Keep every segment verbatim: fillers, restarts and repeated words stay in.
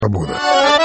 Свобода.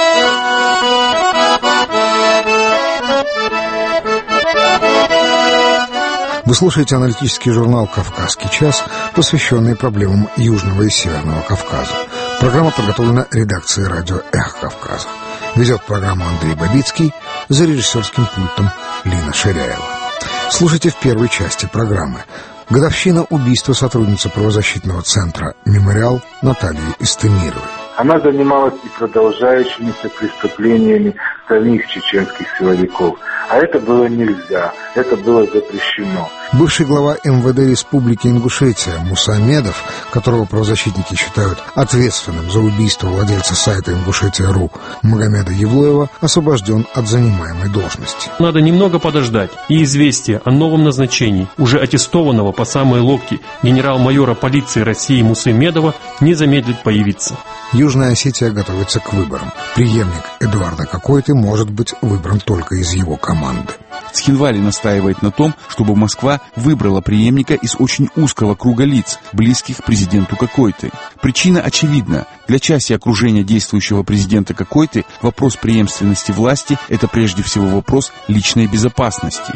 Вы слушаете аналитический журнал «Кавказский час», посвященный проблемам Южного и Северного Кавказа. Программа подготовлена редакцией радио «Эхо Кавказа». Ведет программу Андрей Бабицкий, за режиссерским пультом Лина Ширяева. Слушайте в первой части программы. Годовщина убийства сотрудницы правозащитного центра «Мемориал» Натальи Истемировой. Она занималась и продолжающимися преступлениями самих чеченских силовиков. А это было нельзя, это было запрещено. Бывший глава эм вэ дэ Республики Ингушетия Муса Амедов, которого правозащитники считают ответственным за убийство владельца сайта Ингушетия точка ру Магомеда Евлоева, освобожден от занимаемой должности. Надо немного подождать, и известие о новом назначении уже аттестованного по самые локти генерал-майора полиции России Мусы Медова не замедлит появиться. Южная Осетия готовится к выборам. Преемник Эдуарда Кокойты может быть выбран только из его команды. Цхинвали настаивает на том, чтобы Москва выбрала преемника из очень узкого круга лиц, близких к президенту Кокойты. Причина очевидна. Для части окружения действующего президента Кокойты вопрос преемственности власти – это прежде всего вопрос личной безопасности.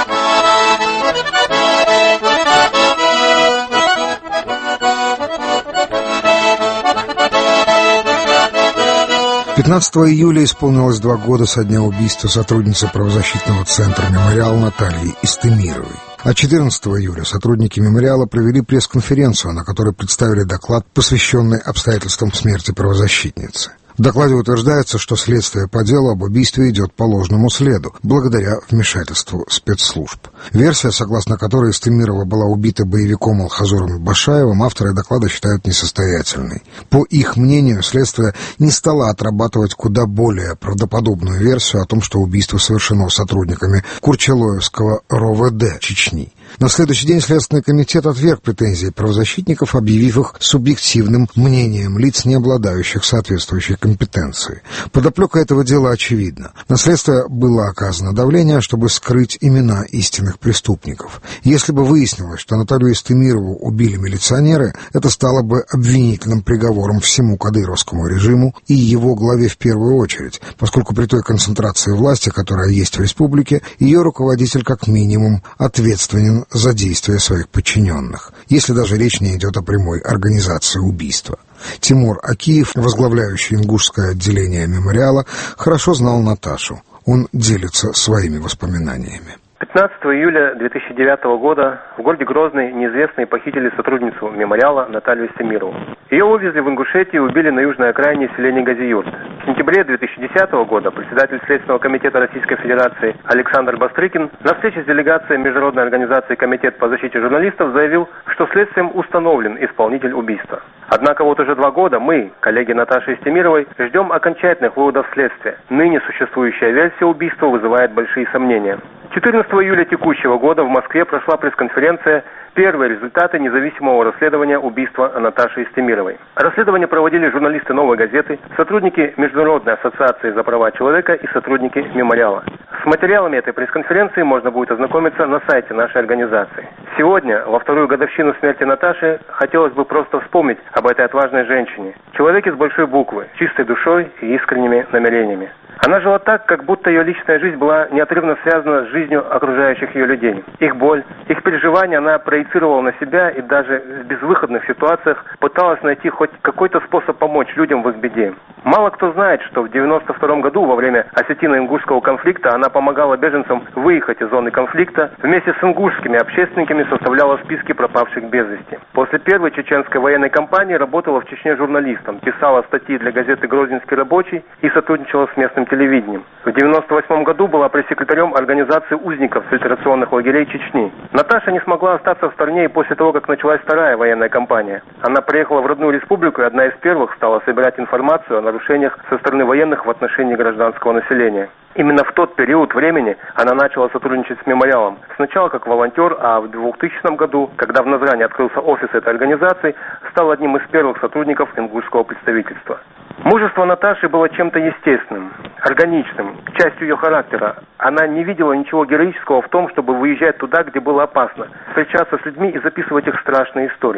пятнадцатого июля исполнилось два года со дня убийства сотрудницы правозащитного центра «Мемориал» Натальи Истемировой. А четырнадцатого июля сотрудники «Мемориала» провели пресс-конференцию, на которой представили доклад, посвященный обстоятельствам смерти правозащитницы. В докладе утверждается, что следствие по делу об убийстве идет по ложному следу, благодаря вмешательству спецслужб. Версия, согласно которой Истемирова была убита боевиком Алхазуром Башаевым, авторы доклада считают несостоятельной. По их мнению, следствие не стало отрабатывать куда более правдоподобную версию о том, что убийство совершено сотрудниками Курчелоевского эр о вэ дэ Чечни. На следующий день Следственный комитет отверг претензии правозащитников, объявив их субъективным мнением лиц, не обладающих соответствующей компетенцией. Подоплека этого дела очевидна. На следствие было оказано давление, чтобы скрыть имена истинных преступников. Если бы выяснилось, что Наталью Истемирову убили милиционеры, это стало бы обвинительным приговором всему кадыровскому режиму и его главе в первую очередь, поскольку при той концентрации власти, которая есть в республике, ее руководитель как минимум ответственен за действия своих подчиненных, если даже речь не идет о прямой организации убийства. Тимур Акиев, возглавляющий ингушское отделение «Мемориала», хорошо знал Наташу. Он делится своими воспоминаниями. пятнадцатого июля две тысячи девятого года в городе Грозный неизвестные похитили сотрудницу «Мемориала» Наталью Истемирову. Ее увезли в Ингушетию и убили на южной окраине селения Газиюрт. В сентябре две тысячи десятого года председатель Следственного комитета Российской Федерации Александр Бастрыкин на встрече с делегацией Международной организации «Комитет по защите журналистов» заявил, что следствием установлен исполнитель убийства. Однако вот уже два года мы, коллеги Наташи Истемировой, ждем окончательных выводов следствия. Ныне существующая версия убийства вызывает большие сомнения. четырнадцатого июля текущего года в Москве прошла пресс-конференция «Первые результаты независимого расследования убийства Наташи Истемировой». Расследование проводили журналисты «Новой газеты», сотрудники Международной ассоциации за права человека и сотрудники «Мемориала». С материалами этой пресс-конференции можно будет ознакомиться на сайте нашей организации. Сегодня, во вторую годовщину смерти Наташи, хотелось бы просто вспомнить об этой отважной женщине. Человеке с большой буквы, чистой душой и искренними намерениями. Она жила так, как будто ее личная жизнь была неотрывно связана с жизнью окружающих ее людей. Их боль, их переживания она проецировала на себя и даже в безвыходных ситуациях пыталась найти хоть какой-то способ помочь людям в их беде. Мало кто знает, что в девяносто втором году во время осетино-ингушского конфликта она помогала беженцам выехать из зоны конфликта, вместе с ингушскими общественниками составляла списки пропавших без вести. После первой чеченской военной кампании работала в Чечне журналистом, писала статьи для газеты «Грозненский рабочий» и сотрудничала с местным телевидением. В девяносто восьмом году была пресс-секретарем организации узников фильтрационных лагерей Чечни. Наташа не смогла остаться в стране и после того, как началась вторая военная кампания. Она приехала в родную республику и одна из первых стала собирать информацию о нарушениях со стороны военных в отношении гражданского населения. Именно в тот период времени она начала сотрудничать с «Мемориалом». Сначала как волонтер, а в двухтысячном году, когда в Назране открылся офис этой организации, стал одним из первых сотрудников ингушского представительства. Мужество Наташи было чем-то естественным, органичным, частью ее характера. Она не видела ничего героического в том, чтобы выезжать туда, где было опасно, встречаться с людьми и записывать их страшные истории.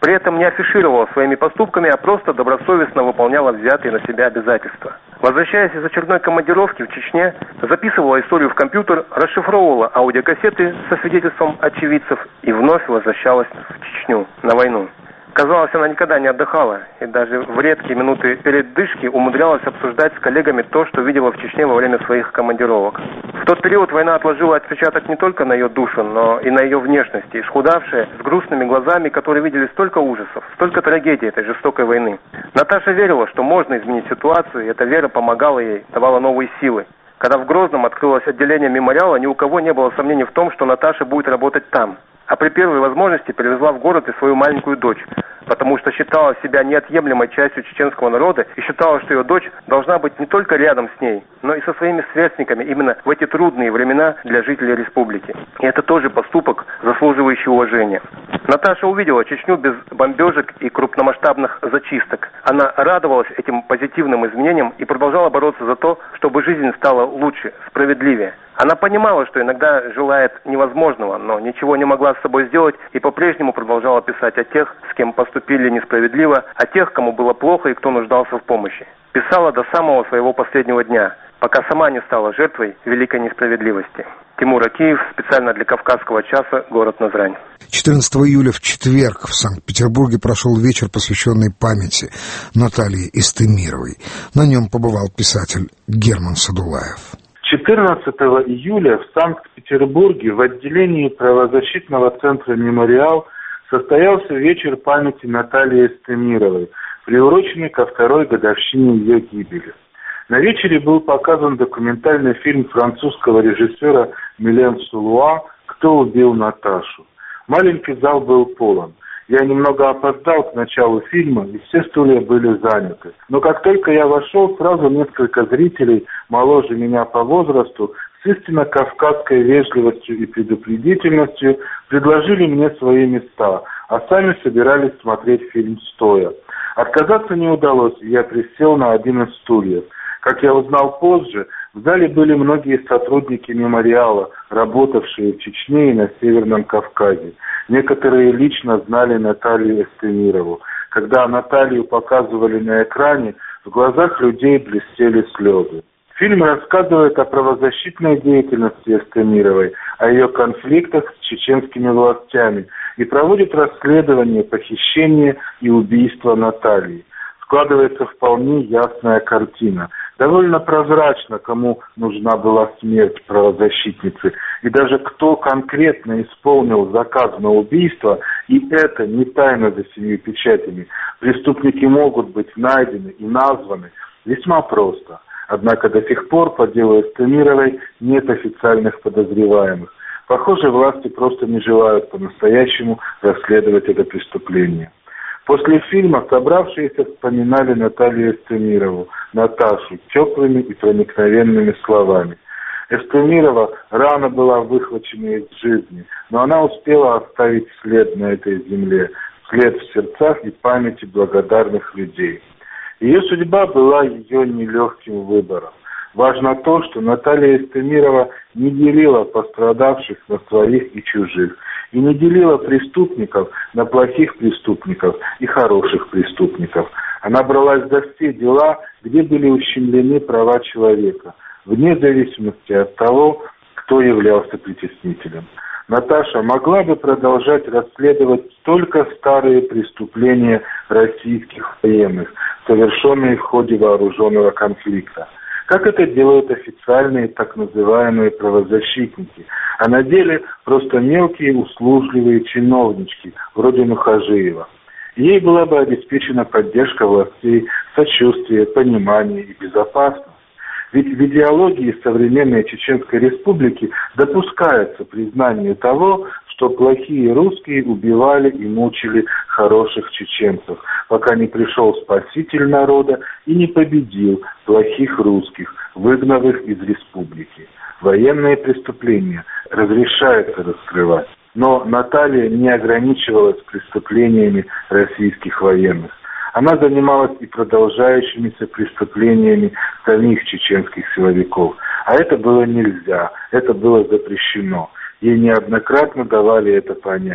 При этом не афишировала своими поступками, а просто добросовестно выполняла взятые на себя обязательства. Возвращаясь из очередной командировки в Чечне, записывала историю в компьютер, расшифровывала аудиокассеты со свидетельством очевидцев и вновь возвращалась в Чечню на войну. Казалось, она никогда не отдыхала, и даже в редкие минуты передышки умудрялась обсуждать с коллегами то, что видела в Чечне во время своих командировок. В тот период война отложила отпечаток не только на ее душу, но и на ее внешности, исхудавшая, с грустными глазами, которые видели столько ужасов, столько трагедий этой жестокой войны. Наташа верила, что можно изменить ситуацию, и эта вера помогала ей, давала новые силы. Когда в Грозном открылось отделение мемориала, ни у кого не было сомнений в том, что Наташа будет работать там. А при первой возможности перевезла в город и свою маленькую дочь, потому что считала себя неотъемлемой частью чеченского народа и считала, что ее дочь должна быть не только рядом с ней, но и со своими сверстниками именно в эти трудные времена для жителей республики. И это тоже поступок, заслуживающий уважения. Наташа увидела Чечню без бомбежек и крупномасштабных зачисток. Она радовалась этим позитивным изменениям и продолжала бороться за то, чтобы жизнь стала лучше, справедливее. Она понимала, что иногда желает невозможного, но ничего не могла с собой сделать и по-прежнему продолжала писать о тех, с кем поступили несправедливо, о тех, кому было плохо и кто нуждался в помощи. Писала до самого своего последнего дня, пока сама не стала жертвой великой несправедливости. Тимур Акиев, специально для Кавказского часа, город Назрань. четырнадцатого июля в четверг в Санкт-Петербурге прошел вечер, посвященный памяти Натальи Истемировой. На нем побывал писатель Герман Садулаев. четырнадцатого июля в Санкт-Петербурге в отделении правозащитного центра «Мемориал» состоялся вечер памяти Натальи Истемировой, приуроченный ко второй годовщине ее гибели. На вечере был показан документальный фильм французского режиссера Милен Сулуа «Кто убил Наташу?». Маленький зал был полон. Я немного опоздал к началу фильма, и все стулья были заняты. Но как только я вошел, сразу несколько зрителей, моложе меня по возрасту, с истинно кавказской вежливостью и предупредительностью предложили мне свои места, а сами собирались смотреть фильм стоя. Отказаться не удалось, и я присел на один из стульев. Как я узнал позже, в зале были многие сотрудники мемориала, работавшие в Чечне и на Северном Кавказе. Некоторые лично знали Наталью Истемирову. Когда Наталью показывали на экране, в глазах людей блестели слезы. Фильм рассказывает о правозащитной деятельности Истемировой, о ее конфликтах с чеченскими властями и проводит расследование похищения и убийства Натальи. Складывается вполне ясная картина. Довольно прозрачно, кому нужна была смерть правозащитницы, и даже кто конкретно исполнил заказ на убийство, и это не тайна за семью печатями. Преступники могут быть найдены и названы весьма просто. Однако до сих пор по делу Истемировой нет официальных подозреваемых. Похоже, власти просто не желают по-настоящему расследовать это преступление. После фильма собравшиеся вспоминали Наталью Истемирову, Наташу, теплыми и проникновенными словами. Истемирова рано была выхвачена из жизни, но она успела оставить след на этой земле, след в сердцах и памяти благодарных людей. Ее судьба была ее нелегким выбором. Важно то, что Наталья Истемирова не делила пострадавших на своих и чужих, и не делила преступников на плохих преступников и хороших преступников. Она бралась за все дела, где были ущемлены права человека, вне зависимости от того, кто являлся притеснителем. Наташа могла бы продолжать расследовать только старые преступления российских военных, совершенные в ходе вооруженного конфликта, как это делают официальные так называемые правозащитники, а на деле просто мелкие услужливые чиновнички, вроде Нухажиева. Ей была бы обеспечена поддержка властей, сочувствие, понимание и безопасность. Ведь в идеологии современной Чеченской Республики допускается признание того, что плохие русские убивали и мучили хороших чеченцев, пока не пришел спаситель народа и не победил плохих русских, выгнав их из республики. Военные преступления разрешается раскрывать, но Наталья не ограничивалась преступлениями российских военных. Она занималась и продолжающимися преступлениями самих чеченских силовиков. А это было нельзя, это было запрещено. Ей неоднократно давали это понять.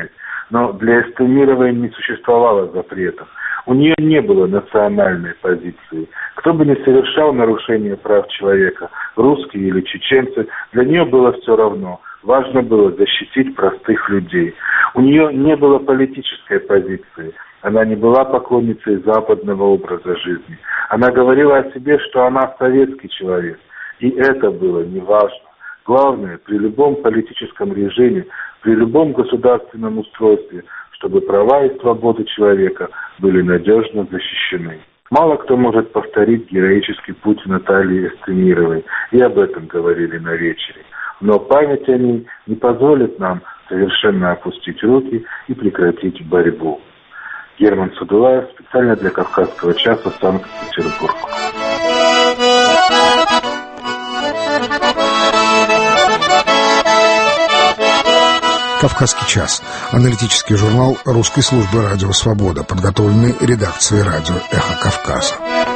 но для Эстемировой не существовало запретов. У нее не было национальной позиции. Кто бы ни совершал нарушение прав человека, русские или чеченцы, для нее было все равно. Важно было защитить простых людей. У нее не было политической позиции. Она не была поклонницей западного образа жизни. Она говорила о себе, что она советский человек. И это было неважно. Главное, при любом политическом режиме, при любом государственном устройстве, чтобы права и свободы человека были надежно защищены. Мало кто может повторить героический путь Натальи Эстемировой, и об этом говорили на вечере. Но память о ней не позволит нам совершенно опустить руки и прекратить борьбу. Герман Судулаев, специально для Кавказского часа, Санкт-Петербург. «Кавказский час» – аналитический журнал русской службы «Радио Свобода», подготовленный редакцией радио «Эхо Кавказа».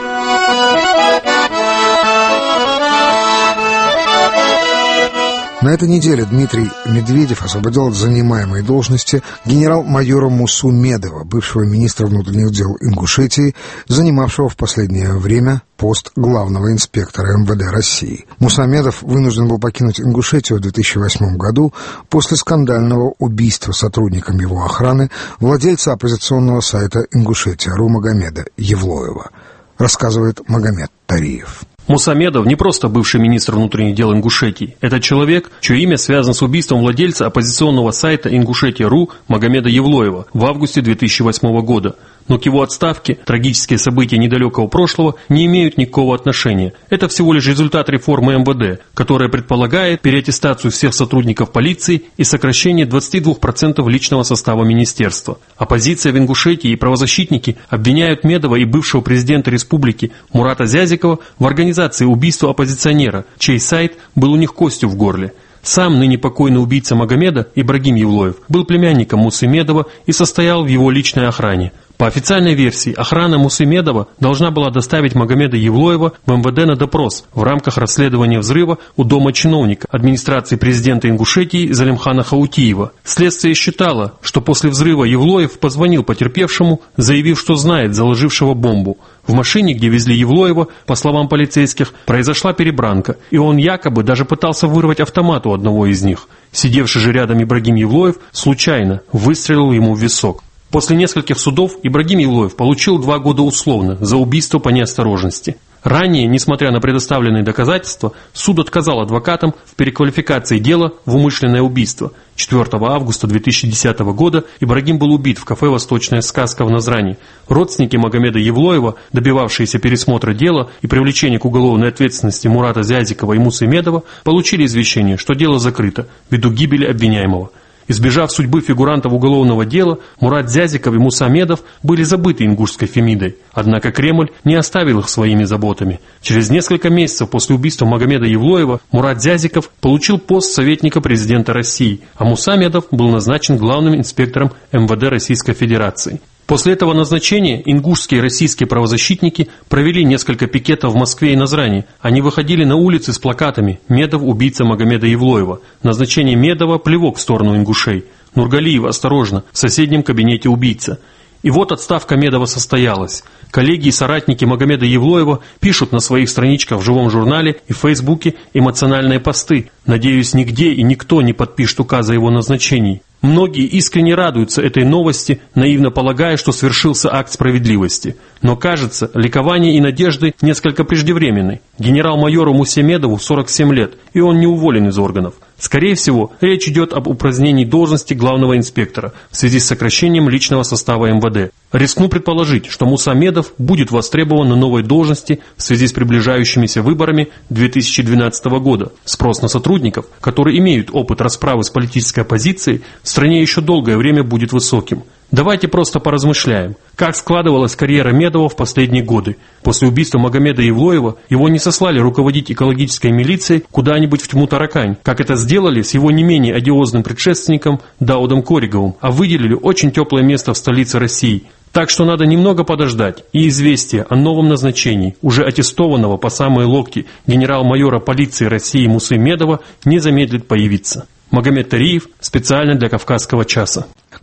На этой неделе Дмитрий Медведев освободил от занимаемой должности генерал-майора Мусу Медова, бывшего министра внутренних дел Ингушетии, занимавшего в последнее время пост главного инспектора эм вэ дэ России. Муса Медов вынужден был покинуть Ингушетию в две тысячи восьмом году после скандального убийства сотрудником его охраны владельца оппозиционного сайта Ингушетия.ру Магомеда Евлоева, рассказывает Магомед Тариев. Муса Медов не просто бывший министр внутренних дел Ингушетии. Это человек, чье имя связано с убийством владельца оппозиционного сайта Ингушетия.ру Магомеда Евлоева в августе две тысячи восьмого года. Но к его отставке трагические события недалекого прошлого не имеют никакого отношения. Это всего лишь результат реформы эм вэ дэ, которая предполагает переаттестацию всех сотрудников полиции и сокращение двадцати двух процентов личного состава министерства. Оппозиция в Ингушетии и правозащитники обвиняют Медова и бывшего президента республики Мурата Зязикова в организации убийства оппозиционера, чей сайт был у них костью в горле. Сам ныне покойный убийца Магомеда, Ибрагим Евлоев, был племянником Мусы Медова и состоял в его личной охране. По официальной версии, охрана Мусы Медова должна была доставить Магомеда Евлоева в эм вэ дэ на допрос в рамках расследования взрыва у дома чиновника администрации президента Ингушетии Залимхана Хаутиева. Следствие считало, что после взрыва Евлоев позвонил потерпевшему, заявив, что знает заложившего бомбу. В машине, где везли Евлоева, по словам полицейских, произошла перебранка, и он якобы даже пытался вырвать автомат у одного из них. Сидевший же рядом Ибрагим Евлоев случайно выстрелил ему в висок. После нескольких судов Ибрагим Евлоев получил два года условно за убийство по неосторожности. Ранее, несмотря на предоставленные доказательства, суд отказал адвокатам в переквалификации дела в умышленное убийство. четвёртого августа две тысячи десятого года Ибрагим был убит в кафе «Восточная сказка» в Назрани. Родственники Магомеда Евлоева, добивавшиеся пересмотра дела и привлечения к уголовной ответственности Мурата Зязикова и Мусы Медова, получили извещение, что дело закрыто ввиду гибели обвиняемого. Избежав судьбы фигурантов уголовного дела, Мурат Зязиков и Муса Медов были забыты ингушской Фемидой. Однако Кремль не оставил их своими заботами. Через несколько месяцев после убийства Магомеда Евлоева Мурат Зязиков получил пост советника президента России, а Муса Медов был назначен главным инспектором эм вэ дэ Российской Федерации. После этого назначения ингушские и российские правозащитники провели несколько пикетов в Москве и Назрани. Они выходили на улицы с плакатами «Медов – убийца Магомеда Евлоева». Назначение Медова – плевок в сторону ингушей. Нургалиев, осторожно, в соседнем кабинете убийца. И вот отставка Медова состоялась. Коллеги и соратники Магомеда Евлоева пишут на своих страничках в живом журнале и в Фейсбуке эмоциональные посты. Надеюсь, нигде и никто не подпишет указа о его назначении. Многие искренне радуются этой новости, наивно полагая, что свершился акт справедливости. Но кажется, ликование и надежды несколько преждевременны. Генерал-майору Мусе Медову сорок семь лет, и он не уволен из органов. Скорее всего, речь идет об упразднении должности главного инспектора в связи с сокращением личного состава эм вэ дэ. Рискну предположить, что Муса Медов будет востребован на новой должности в связи с приближающимися выборами две тысячи двенадцатого года. Спрос на сотрудников, которые имеют опыт расправы с политической оппозицией, в стране еще долгое время будет высоким. Давайте просто поразмышляем, как складывалась карьера Медова в последние годы. После убийства Магомеда Евлоева его не сослали руководить экологической милицией куда-нибудь в тьму таракань, как это сделали с его не менее одиозным предшественником Даудом Кориговым, а выделили очень теплое место в столице России. Так что надо немного подождать, и известие о новом назначении, уже аттестованного по самые локти генерал-майора полиции России Мусы Медова, не замедлит появиться. Магомед Тариев, специально для Кавказского часа.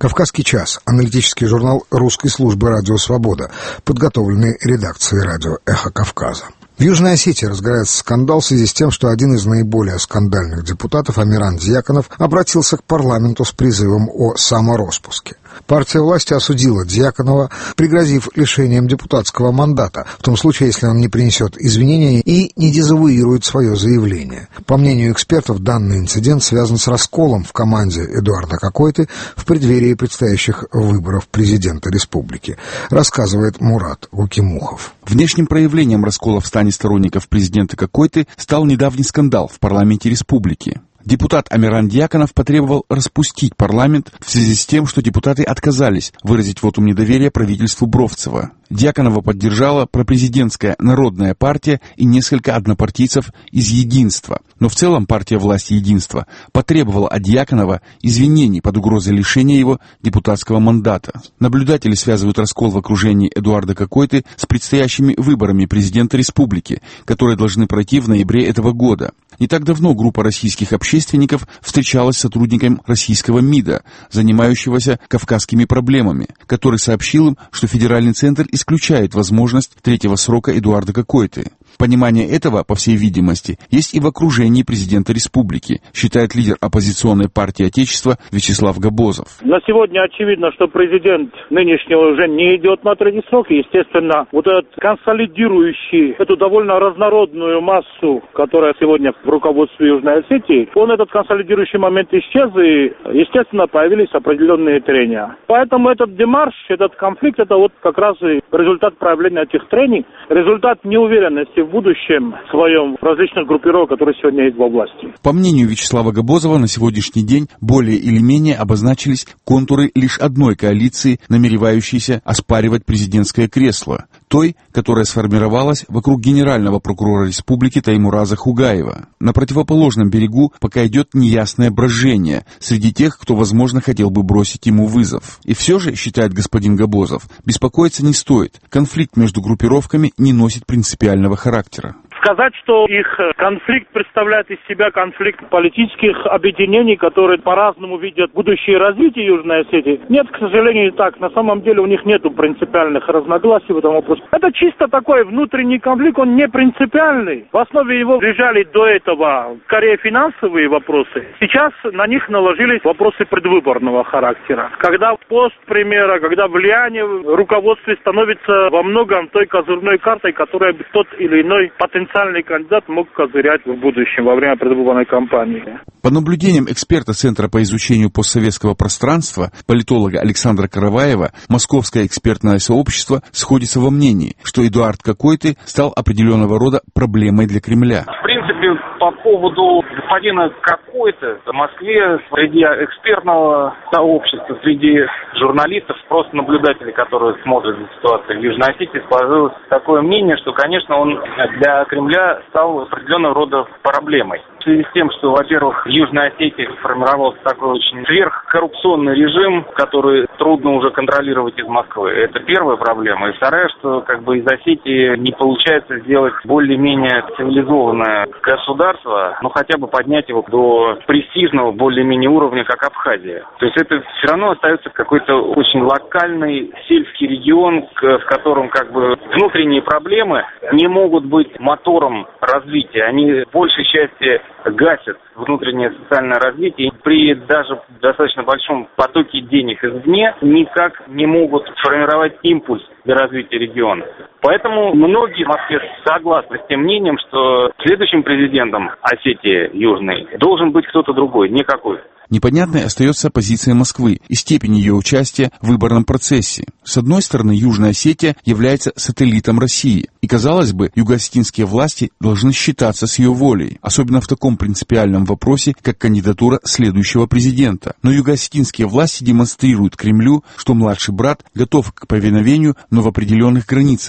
«Кавказский час» — аналитический журнал русской службы «Радио Свобода», подготовленный редакцией радио «Эхо Кавказа». В Южной Осетии разгорается скандал в связи с тем, что один из наиболее скандальных депутатов, Амиран Дьяконов, обратился к парламенту с призывом о самороспуске. Партия власти осудила Дьяконова, пригрозив лишением депутатского мандата, в том случае, если он не принесет извинения и не дезавуирует свое заявление. По мнению экспертов, данный инцидент связан с расколом в команде Эдуарда Какойты в преддверии предстоящих выборов президента республики, рассказывает Мурат Гукимухов. Внешним проявлением раскола в стане сторонников президента Какойты стал недавний скандал в парламенте республики. Депутат Амиран Дьяконов потребовал распустить парламент в связи с тем, что депутаты отказались выразить вотум недоверия правительству Бровцева. Дьяконова поддержала пропрезидентская Народная партия и несколько однопартийцев из Единства. Но в целом партия власти Единства потребовала от Дьяконова извинений под угрозой лишения его депутатского мандата. Наблюдатели связывают раскол в окружении Эдуарда Какойты с предстоящими выборами президента республики, которые должны пройти в ноябре этого года. Не так давно группа российских общественников встречалась с сотрудником российского МИДа, занимающегося кавказскими проблемами, который сообщил им, что федеральный центр исключает возможность третьего срока Эдуарда Какойты. Понимание этого, по всей видимости, есть и в окружении президента республики, считает лидер оппозиционной партии Отечества Вячеслав Габозов. На сегодня очевидно, что президент нынешний уже не идет на третий срок. И, естественно, вот этот консолидирующий эту довольно разнородную массу, которая сегодня в руководстве Южной Осетии, он этот консолидирующий момент исчез, и, естественно, появились определенные трения. Поэтому этот демарш, этот конфликт, это вот как раз и результат проявления этих трений, результат неуверенности в будущем своем различных группировок, которые сегодня есть во власти. По мнению Вячеслава Габозова, на сегодняшний день более или менее обозначились контуры лишь одной коалиции, намеревающейся оспаривать президентское кресло, той, которая сформировалась вокруг генерального прокурора республики Таймураза Хугаева. На противоположном берегу пока идет неясное брожение среди тех, кто, возможно, хотел бы бросить ему вызов. И все же, считает господин Габозов, беспокоиться не стоит. Конфликт между группировками не носит принципиального характера. Сказать, что их конфликт представляет из себя конфликт политических объединений, которые по-разному видят будущее развитие Южной Осетии, нет, к сожалению, так. На самом деле у них нет принципиальных разногласий в этом вопросе. Это чисто такой внутренний конфликт, он не принципиальный. В основе его лежали до этого скорее финансовые вопросы. Сейчас на них наложились вопросы предвыборного характера. Когда пост премьера, когда влияние в руководстве становится во многом той козырной картой, которая тот или иной потенциальный кандидат мог козырять в будущем во время предвыборной кампании. По наблюдениям эксперта Центра по изучению постсоветского пространства, политолога Александра Караваева, московское экспертное сообщество сходится во мнении, что Эдуард Какойты стал определенного рода проблемой для Кремля. В принципе, по поводу господина Какойты в Москве среди экспертного сообщества, среди журналистов, просто наблюдателей, которые смотрят за ситуацией в Южной Осетии, сложилось такое мнение, что, конечно, он для Кремля стал определенного рода проблемой. В связи с тем, что, во-первых, в Южной Осетии сформировался такой очень сверхкоррупционный режим, который трудно уже контролировать из Москвы. Это первая проблема. И вторая, что как бы из Осетии не получается сделать более-менее цивилизованное государство, ну хотя бы поднять его до престижного более-менее уровня, как Абхазия. То есть это все равно остается какой-то очень локальный сельский регион, в котором как бы внутренние проблемы не могут быть мотором развития. Они в большей части гасят внутреннее социальное развитие. При даже достаточно большом потоке денег извне никак не могут сформировать импульс для развития региона. Поэтому многие в Москве согласны с тем мнением, что следующим президентом Осетии Южной должен быть кто-то другой, не какой. Непонятной остается позиция Москвы и степень ее участия в выборном процессе. С одной стороны, Южная Осетия является сателлитом России, и, казалось бы, юго-осетинские власти должны считаться с ее волей, особенно в таком принципиальном вопросе, как кандидатура следующего президента. Но юго-осетинские власти демонстрируют Кремлю, что младший брат готов к повиновению, но в определенных границах.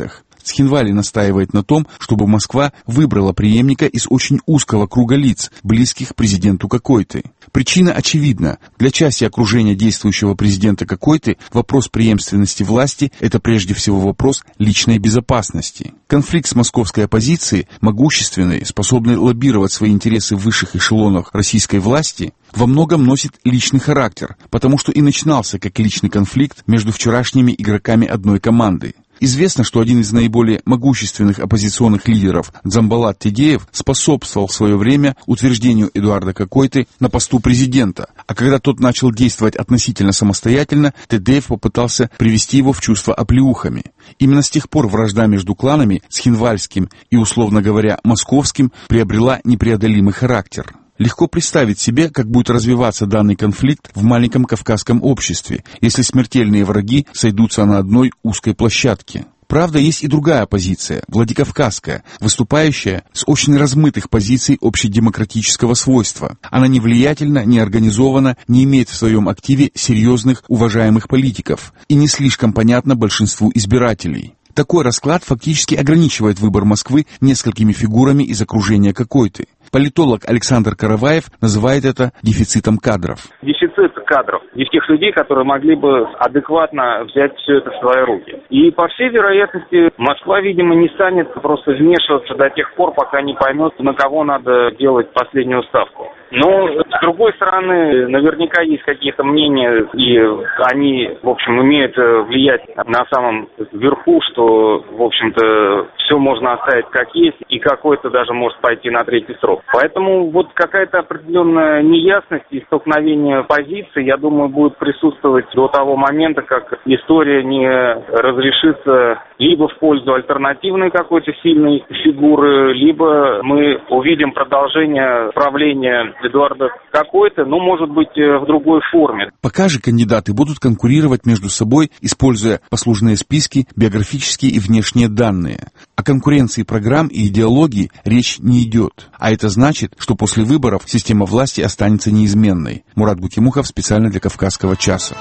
Схинвали настаивает на том, чтобы Москва выбрала преемника из очень узкого круга лиц, близких президенту Какойты. Причина очевидна. Для части окружения действующего президента Какойты вопрос преемственности власти – это прежде всего вопрос личной безопасности. Конфликт с московской оппозицией, могущественной, способной лоббировать свои интересы в высших эшелонах российской власти, во многом носит личный характер, потому что и начинался как личный конфликт между вчерашними игроками одной команды. Известно, что один из наиболее могущественных оппозиционных лидеров Дзамбалат Тедеев способствовал в свое время утверждению Эдуарда Какойты на посту президента, а когда тот начал действовать относительно самостоятельно, Тедеев попытался привести его в чувство оплеухами. Именно с тех пор вражда между кланами Схинвальским и, условно говоря, Московским приобрела непреодолимый характер. Легко представить себе, как будет развиваться данный конфликт в маленьком кавказском обществе, если смертельные враги сойдутся на одной узкой площадке. Правда, есть и другая оппозиция, владикавказская, выступающая с очень размытых позиций общедемократического свойства. Она не влиятельна, не организована, не имеет в своем активе серьезных, уважаемых политиков и не слишком понятна большинству избирателей. Такой расклад фактически ограничивает выбор Москвы несколькими фигурами из окружения Какойты. Политолог Александр Караваев называет это дефицитом кадров. Дефицит кадров. И тех людей, которые могли бы адекватно взять все это в свои руки. И по всей вероятности Москва, видимо, не станет просто вмешиваться до тех пор, пока не поймет, на кого надо делать последнюю ставку. Но, с другой стороны, наверняка есть какие-то мнения, и они, в общем, умеют влиять на самом верху, что, в общем-то, все можно оставить как есть, и какой-то даже может пойти на третий срок. Поэтому вот какая-то определенная неясность и столкновение позиций, я думаю, будет присутствовать до того момента, как история не разрешится либо в пользу альтернативной какой-то сильной фигуры, либо мы увидим продолжение правления Эдуарда Какойты, но, может быть, в другой форме. Пока же кандидаты будут конкурировать между собой, используя послужные списки, биографические и внешние данные. О конкуренции программ и идеологии речь не идет. А это значит, что после выборов система власти останется неизменной. Мурат Букимухов специально для Кавказского часа.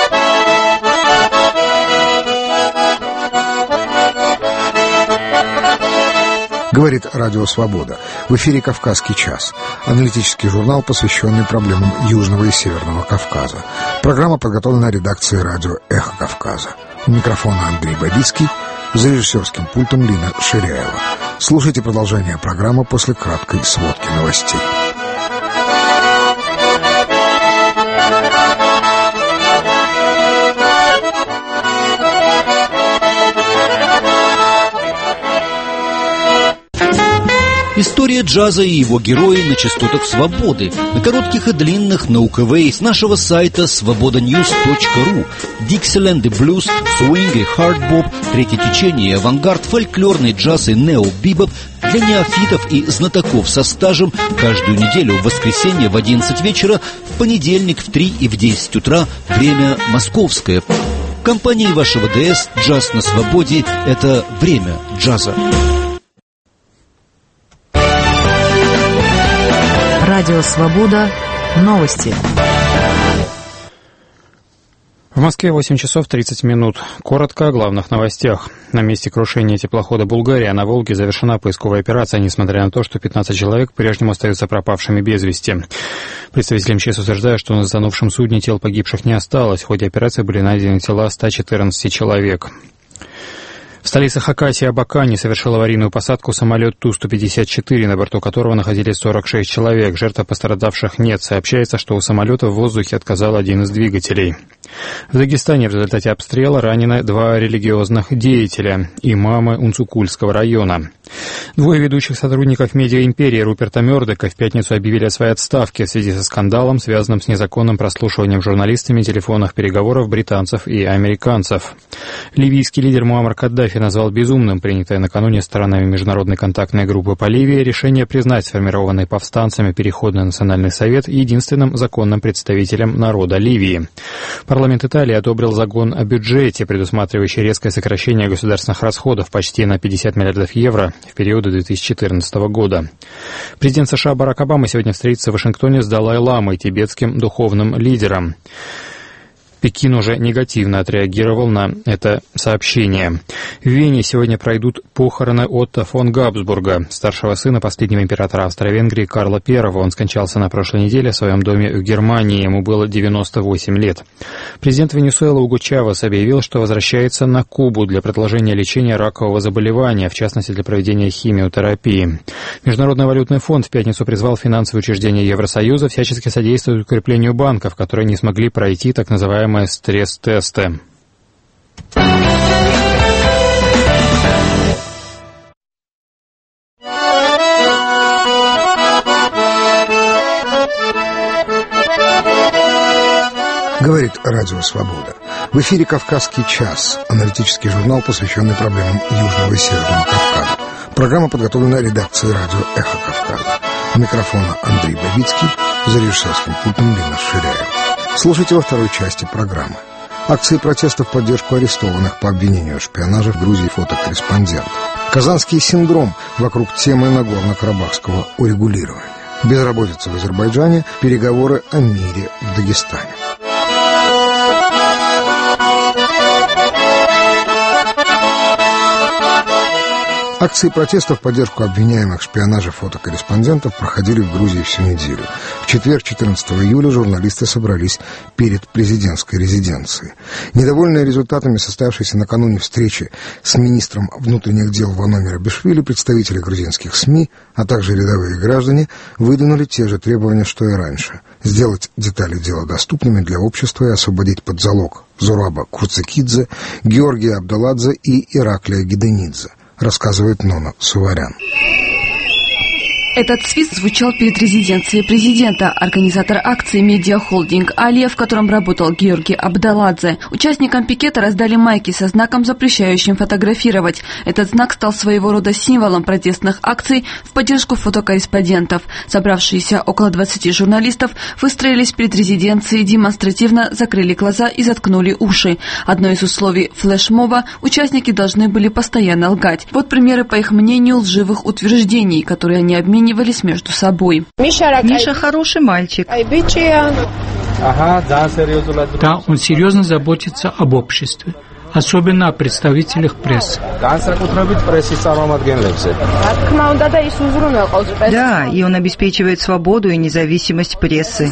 Говорит Радио Свобода. В эфире «Кавказский час». Аналитический журнал, посвященный проблемам Южного и Северного Кавказа. Программа подготовлена редакцией радио «Эхо Кавказа». У микрофона Андрей Бабицкий, за режиссерским пультом Лина Ширяева. Слушайте продолжение программы после краткой сводки новостей. История джаза и его герои на частотах свободы, на коротких и длинных, на УКВ, с нашего сайта свобода ньюс точка ру. Диксиленд и блюз, свинг и хардбоп, третье течение и авангард, фольклорный джаз и нео-бибоп для неофитов и знатоков со стажем каждую неделю в воскресенье в одиннадцать вечера, в понедельник в три и в десять утра, время московское. В компании вашего ДС «Джаз на свободе» — это время джаза. Радио «Свобода». Новости. В Москве восемь часов тридцать минут. Коротко о главных новостях. На месте крушения теплохода «Булгария» на Волге завершена поисковая операция, несмотря на то, что пятнадцать человек по-прежнему остаются пропавшими без вести. Представители МЧС утверждают, что на затонувшем судне тел погибших не осталось. В ходе операции были найдены тела ста четырнадцати человек. В столице Хакасии Абакане совершил аварийную посадку самолет Ту сто пятьдесят четыре, на борту которого находились сорок шесть человек. Жертв пострадавших нет. Сообщается, что у самолета в воздухе отказал один из двигателей. В Дагестане в результате обстрела ранены два религиозных деятеля, имамы Унцукульского района. Двое ведущих сотрудников медиаимперии Руперта Мёрдока в пятницу объявили о своей отставке в связи со скандалом, связанным с незаконным прослушиванием журналистами телефонных переговоров британцев и американцев. Ливийский лидер Муаммар Каддафи назвал безумным принятое накануне сторонами Международной контактной группы по Ливии решение признать сформированный повстанцами Переходный национальный совет единственным законным представителем народа Ливии. Парламент Италии одобрил закон о бюджете, предусматривающий резкое сокращение государственных расходов почти на пятьдесят миллиардов евро в период до две тысячи четырнадцатого года. Президент США Барак Обама сегодня встретится в Вашингтоне с Далай-ламой, тибетским духовным лидером. Пекин уже негативно отреагировал на это сообщение. В Вене сегодня пройдут похороны Отто фон Габсбурга, старшего сына последнего императора Австро-Венгрии Карла Первого. Он скончался на прошлой неделе в своем доме в Германии. Ему было девяносто восемь лет. Президент Венесуэлы Уго Чавес объявил, что возвращается на Кубу для продолжения лечения ракового заболевания, в частности для проведения химиотерапии. Международный валютный фонд в пятницу призвал финансовые учреждения Евросоюза всячески содействовать укреплению банков, которые не смогли пройти так называемые стресс-тесты. Говорит Радио Свобода. В эфире «Кавказский час», аналитический журнал, посвященный проблемам Южного и Северного Кавказа. Программа подготовлена редакцией радио «Эхо Кавказа». У микрофона Андрей Бабицкий, за режиссерским пультом Лина Ширяева. Слушайте во второй части программы. Акции протеста в поддержку арестованных по обвинению в шпионаже в Грузии фотокорреспондентов. Казанский синдром вокруг темы Нагорно-Карабахского урегулирования. Безработица в Азербайджане, переговоры о мире в Дагестане. Акции протеста в поддержку обвиняемых в шпионаже фотокорреспондентов проходили в Грузии всю неделю. В четверг, четырнадцатого июля, журналисты собрались перед президентской резиденцией. Недовольные результатами состоявшейся накануне встречи с министром внутренних дел Вано Мерабишвили, представители грузинских СМИ, а также рядовые граждане, выдвинули те же требования, что и раньше. Сделать детали дела доступными для общества и освободить под залог Зураба Курцикидзе, Георгия Абдаладзе и Ираклия Гиденидзе, рассказывает Нона Суварян. Этот свист звучал перед резиденцией президента. Организатор акции «Медиахолдинг Алия», в котором работал Георгий Абдаладзе. Участникам пикета раздали майки со знаком, запрещающим фотографировать. Этот знак стал своего рода символом протестных акций в поддержку фотокорреспондентов. Собравшиеся около двадцати журналистов выстроились перед резиденцией, демонстративно закрыли глаза и заткнули уши. Одно из условий флешмоба – участники должны были постоянно лгать. Вот примеры, по их мнению, лживых утверждений, которые они обменивались между собой. Миша хороший мальчик. Да, он серьезно заботится об обществе, особенно о представителях прессы. Да, и он обеспечивает свободу и независимость прессы.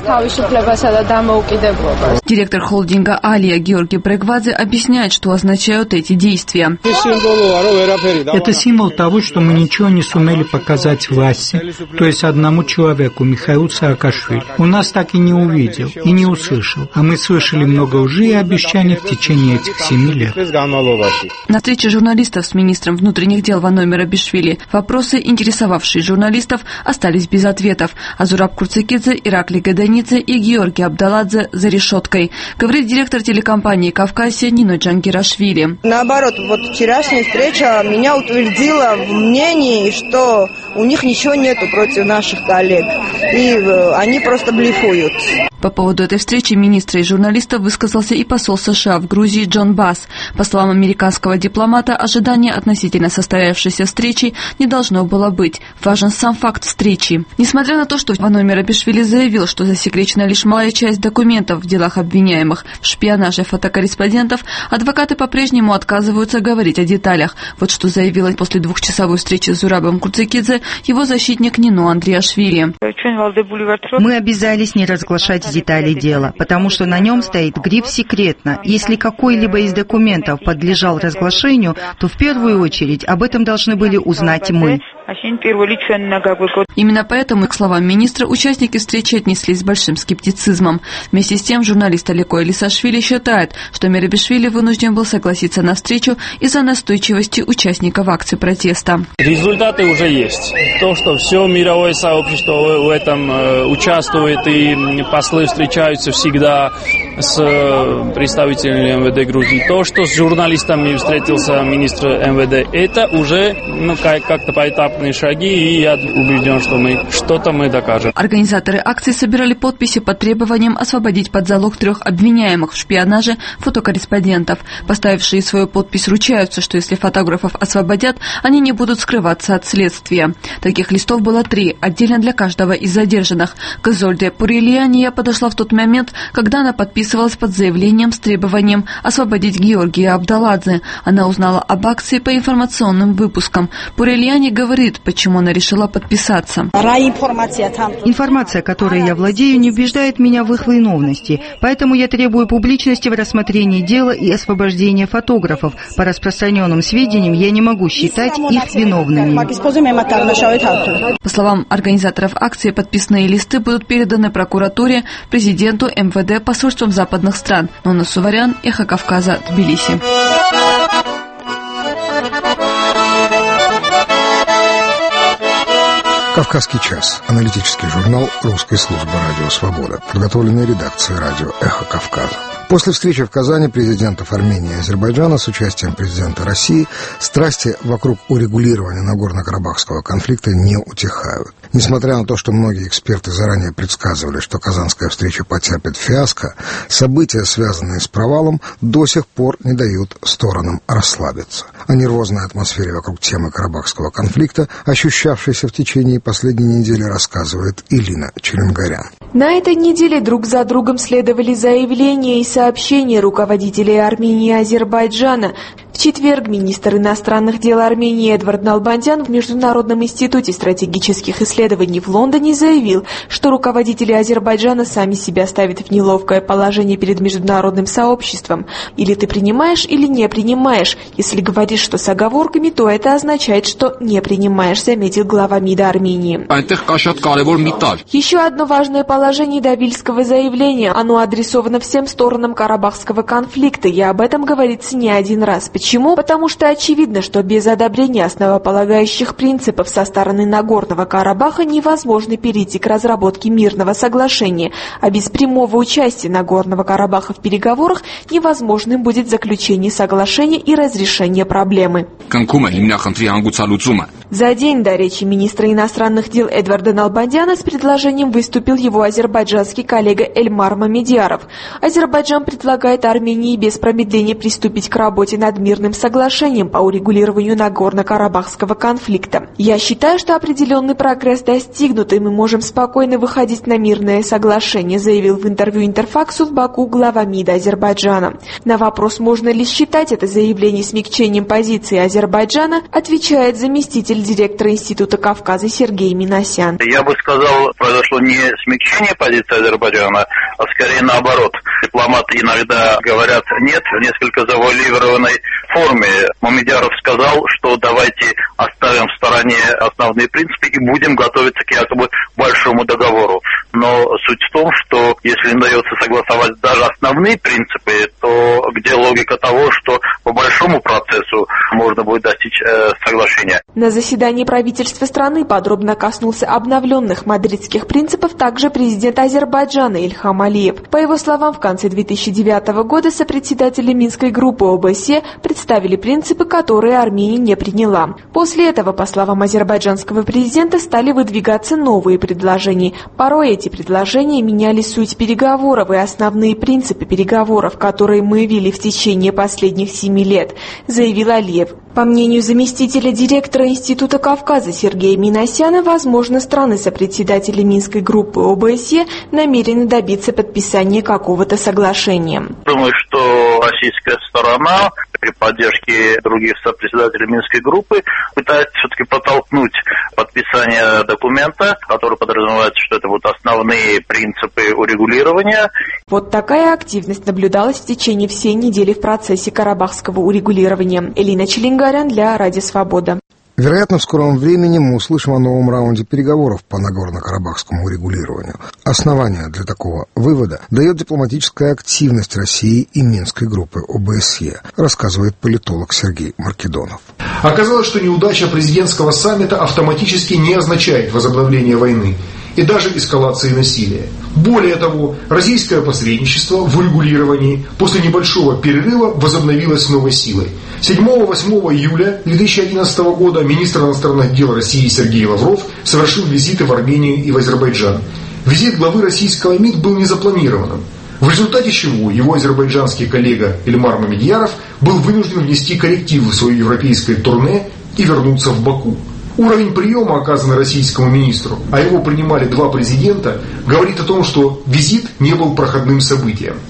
Директор холдинга «Алия» Георгий Брегвадзе объясняет, что означают эти действия. Это символ того, что мы ничего не сумели показать власти, то есть одному человеку, Михаилу Саакашвили. Он нас так и не увидел, и не услышал, а мы слышали много лжи и обещаний в течение этих семи лет. На встрече журналистов с министром внутренних дел Вано Мерабишвили вопросы, интересовавшие журналистов, остались без ответов. А Зураб Курцикидзе, Ираклий Гиденидзе и Георгий Абдаладзе за решеткой, говорит директор телекомпании «Кавказия» Нино Джангирашвили. Наоборот, вот вчерашняя встреча меня утвердила в мнении, что у них ничего нету против наших коллег, и они просто блефуют. По поводу этой встречи министра и журналистов высказался и посол США в Грузии Джон Басс. По словам американского дипломата, ожидания относительно состоявшейся встречи не должно было быть. Важен сам факт встречи. Несмотря на то, что Вано Мерабишвили заявил, что засекречена лишь малая часть документов в делах обвиняемых в шпионаже фотокорреспондентов, адвокаты по-прежнему отказываются говорить о деталях. Вот что заявила после двухчасовой встречи с Зурабом Курцикидзе его защитник Нино Андриашвили. Мы обязались не разглашать детали дела, потому что на нем стоит гриф «секретно». Если какой-либо из документов подлежал разглашению, то в первую очередь об этом должны были узнать мы. Именно поэтому, к словам министра, участники встречи отнеслись с большим скептицизмом. Вместе с тем, журналист Алико Элисашвили считает, что Мерабишвили вынужден был согласиться на встречу из-за настойчивости участников акции протеста. Результаты уже есть. То, что все мировое сообщество в этом э, участвует, и послы встречаются всегда с представителями эм вэ дэ Грузии. То, что с журналистами встретился министр эм вэ дэ, это уже ну, как- как-то поэтапные шаги, и я убежден, что мы что-то мы докажем. Организаторы акции собирали подписи под требованием освободить под залог трех обвиняемых в шпионаже фотокорреспондентов. Поставившие свою подпись ручаются, что если фотографов освободят, они не будут скрываться от следствия. Таких листов было три, отдельно для каждого из задержанных. К Изольде Пурильяне я подошла в тот момент, когда она подписывала подписывалась под заявлением с требованием освободить Георгия Абдаладзе. Она узнала об акции по информационным выпускам. Пурельяни говорит, почему она решила подписаться. Информация, которой я владею, не убеждает меня в их виновности, поэтому я требую публичности в рассмотрении дела и освобождения фотографов. По распространенным сведениям, я не могу считать их виновными. По словам организаторов акции, подписанные листы будут переданы прокуратуре, президенту, эм вэ дэ, посольствам западных стран. Нона Суварян, Эхо Кавказа, Тбилиси. «Кавказский час» – аналитический журнал русской службы «Радио Свобода», подготовленный редакцией радио «Эхо Кавказа». После встречи в Казани президентов Армении и Азербайджана с участием президента России страсти вокруг урегулирования Нагорно-Карабахского конфликта не утихают. Несмотря на то, что многие эксперты заранее предсказывали, что казанская встреча потерпит фиаско, события, связанные с провалом, до сих пор не дают сторонам расслабиться. О нервозной атмосфере вокруг темы Карабахского конфликта, ощущавшейся в течение последней недели, рассказывает Илина Челенгарян. На этой неделе друг за другом следовали заявления и сообщения руководителей Армении и Азербайджана. В четверг министр иностранных дел Армении Эдвард Налбандян в Международном институте стратегических исследований в Лондоне заявил, что руководители Азербайджана сами себя ставят в неловкое положение перед международным сообществом. Или ты принимаешь, или не принимаешь. Если говоришь, что с оговорками, то это означает, что не принимаешь, заметил глава МИДа Армении. Еще одно важное положение Давильского заявления. Оно адресовано всем сторонам Карабахского конфликта, и об этом говорится не один раз. Почему? Потому что очевидно, что без одобрения основополагающих принципов со стороны Нагорного Карабаха невозможно перейти к разработке мирного соглашения, а без прямого участия Нагорного Карабаха в переговорах невозможным будет заключение соглашения и разрешение проблемы. За день до речи министра иностранных дел Эдварда Налбандяна с предложением выступил его азербайджанский коллега Эльмар Мамедьяров. Азербайджан предлагает Армении без промедления приступить к работе над мирным соглашением по урегулированию Нагорно-Карабахского конфликта. Я считаю, что определенный прогресс достигнут, и мы можем спокойно выходить на мирное соглашение, заявил в интервью Интерфаксу в Баку глава МИДа Азербайджана. На вопрос, можно ли считать это заявление смягчением позиции Азербайджана, отвечает заместитель директора Института Кавказа Сергей Минасян. Я бы сказал, произошло не смягчение позиции Азербайджана, а скорее наоборот. Дипломаты иногда говорят «нет» в несколько завуалированной форме. Мамедьяров сказал, что давайте оставим в стороне основные принципы и будем готовиться к якобы большому договору. Но суть в том, что если не удается согласовать даже основные принципы, то где логика того, что по большому процессу можно будет достичь э, соглашения? На заседании правительства страны подробно коснулся обновленных мадридских принципов также президент Азербайджана Ильхам Алиев. По его словам, в конце две тысячи девятого года сопредседатели Минской группы о бэ эс е представили принципы, которые Армения не приняла. После этого, по словам азербайджанского президента, стали выдвигаться новые предложения. Порой эти предложения меняли суть переговоров и основные принципы переговоров, которые мы вели в течение последних семи лет, заявил Алиев. По мнению заместителя директора Института Кавказа Сергея Минасяна, возможно, страны-сопредседатели Минской группы о бэ эс е намерены добиться подписания какого-то соглашения. Думаю, что российская сторона при поддержке других сопредседателей Минской группы пытается все-таки подтолкнуть подписание документа, который подразумевает, что это будут основные принципы урегулирования. Вот такая активность наблюдалась в течение всей недели в процессе карабахского урегулирования. Элина Челенгарян для Радио Свобода. Вероятно, в скором времени мы услышим о новом раунде переговоров по Нагорно-Карабахскому урегулированию. Основание для такого вывода дает дипломатическая активность России и Минской группы о бэ эс е, рассказывает политолог Сергей Маркедонов. Оказалось, что неудача президентского саммита автоматически не означает возобновление войны и даже эскалации насилия. Более того, российское посредничество в урегулировании после небольшого перерыва возобновилось с новой силой. седьмого-восьмого июля две тысячи одиннадцатого года министр иностранных дел России Сергей Лавров совершил визиты в Армению и в Азербайджан. Визит главы российского МИД был незапланированным, в результате чего его азербайджанский коллега Эльмар Мамедьяров был вынужден внести коррективы в свое европейское турне и вернуться в Баку. Уровень приема, оказанный российскому министру, а его принимали два президента, говорит о том, что визит не был проходным событием.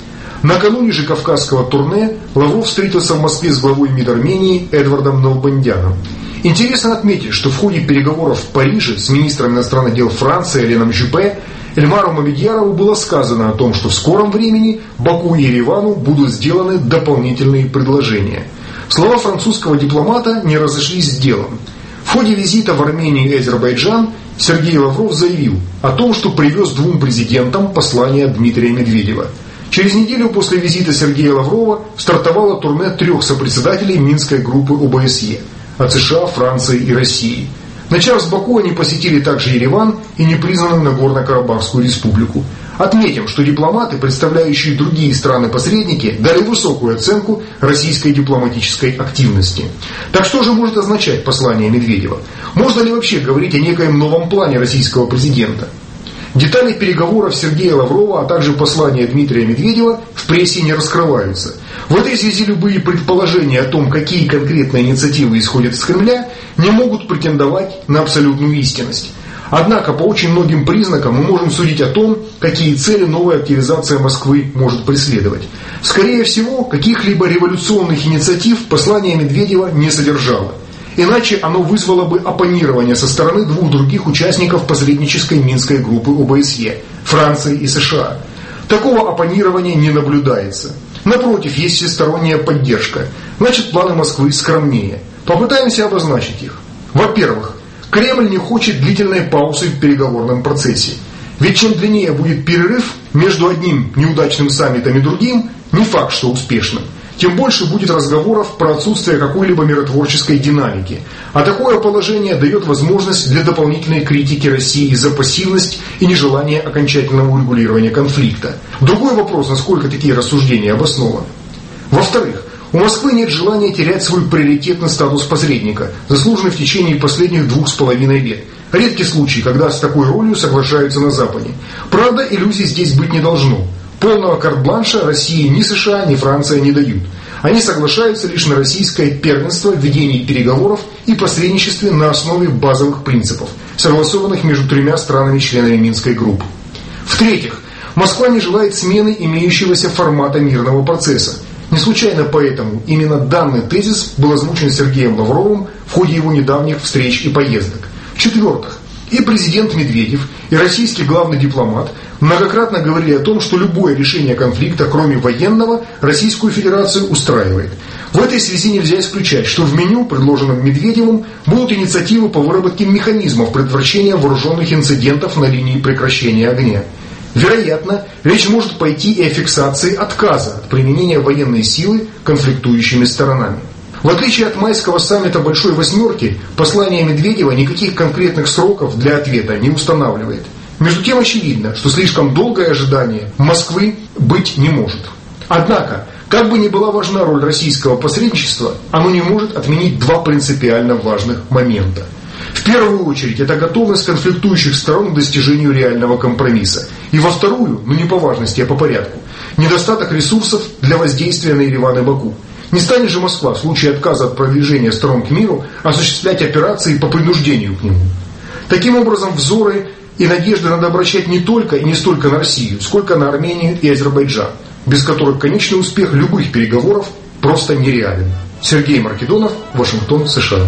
Накануне же кавказского турне Лавров встретился в Москве с главой МИД Армении Эдвардом Налбандяном. Интересно отметить, что в ходе переговоров в Париже с министром иностранных дел Франции Аленом Жюпе Эльмару Мамедьярову было сказано о том, что в скором времени Баку и Еревану будут сделаны дополнительные предложения. Слова французского дипломата не разошлись с делом. В ходе визита в Армению и Азербайджан Сергей Лавров заявил о том, что привез двум президентам послание Дмитрия Медведева. Через неделю после визита Сергея Лаврова стартовало турне трех сопредседателей Минской группы О Бэ Эс Е от США, Франции и России. Начав с Баку, они посетили также Ереван и непризнанную Нагорно-Карабахскую республику. Отметим, что дипломаты, представляющие другие страны-посредники, дали высокую оценку российской дипломатической активности. Так что же может означать послание Медведева? Можно ли вообще говорить о некоем новом плане российского президента? Детали переговоров Сергея Лаврова, а также послания Дмитрия Медведева в прессе не раскрываются. В этой связи любые предположения о том, какие конкретные инициативы исходят из Кремля, не могут претендовать на абсолютную истинность. Однако по очень многим признакам мы можем судить о том, какие цели новая активизация Москвы может преследовать. Скорее всего, каких-либо революционных инициатив послание Медведева не содержало. Иначе оно вызвало бы оппонирование со стороны двух других участников посреднической Минской группы О Бэ Эс Е – Франции и США. Такого оппонирования не наблюдается. Напротив, есть всесторонняя поддержка. Значит, планы Москвы скромнее. Попытаемся обозначить их. Во-первых, Кремль не хочет длительной паузы в переговорном процессе. Ведь чем длиннее будет перерыв между одним неудачным саммитом и другим, не факт, что успешным, тем больше будет разговоров про отсутствие какой-либо миротворческой динамики. А такое положение дает возможность для дополнительной критики России за пассивность и нежелание окончательного урегулирования конфликта. Другой вопрос, насколько такие рассуждения обоснованы. Во-вторых, у Москвы нет желания терять свой приоритетный статус посредника, заслуженный в течение последних двух с половиной лет. Редкий случай, когда с такой ролью соглашаются на Западе. Правда, иллюзий здесь быть не должно. Полного карт-бланша России ни США, ни Франция не дают. Они соглашаются лишь на российское первенство в ведении переговоров и посредничестве на основе базовых принципов, согласованных между тремя странами-членами Минской группы. В-третьих, Москва не желает смены имеющегося формата мирного процесса. Не случайно поэтому именно данный тезис был озвучен Сергеем Лавровым в ходе его недавних встреч и поездок. В-четвертых, и президент Медведев, и российский главный дипломат многократно говорили о том, что любое решение конфликта, кроме военного, Российскую Федерацию устраивает. В этой связи нельзя исключать, что в меню, предложенном Медведевым, будут инициативы по выработке механизмов предотвращения вооруженных инцидентов на линии прекращения огня. Вероятно, речь может пойти и о фиксации отказа от применения военной силы конфликтующими сторонами. В отличие от майского саммита Большой Восьмерки, послание Медведева никаких конкретных сроков для ответа не устанавливает. Между тем очевидно, что слишком долгое ожидание Москвы быть не может. Однако, как бы ни была важна роль российского посредничества, оно не может отменить два принципиально важных момента. В первую очередь, это готовность конфликтующих сторон к достижению реального компромисса. И во вторую, но не по важности, а по порядку, недостаток ресурсов для воздействия на Ереван и Баку. Не станет же Москва в случае отказа от продвижения сторон к миру осуществлять операции по принуждению к нему. Таким образом, взоры и надежды надо обращать не только и не столько на Россию, сколько на Армению и Азербайджан, без которых конечный успех любых переговоров просто нереален. Сергей Маркедонов, Вашингтон, США.